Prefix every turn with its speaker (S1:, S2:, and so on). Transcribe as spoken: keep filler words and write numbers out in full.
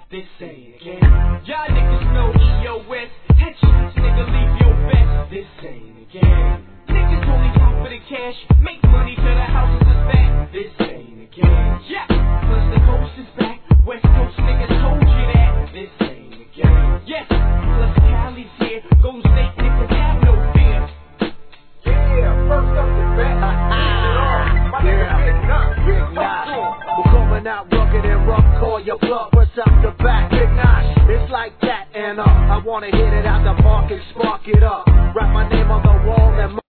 S1: This ain't a game. Y'all niggas know E O S. Headshots, nigga, leave your best. This ain't a game. Niggas only out for the cash. Make money till the houses is back. This ain't a game. Yeah. Plus the coast is back. West Coast niggas told you that. This ain't a game. Yes. Plus Cali's here. Golden State niggas have no fear.
S2: Yeah, first up the back. My nigga Big Knox. Big Knox. We're coming out rugged and rough. Call your bluff. What's up the back? Big Knox. It's like that and uh, I wanna hit it out the park and spark it up. Write my name on the wall and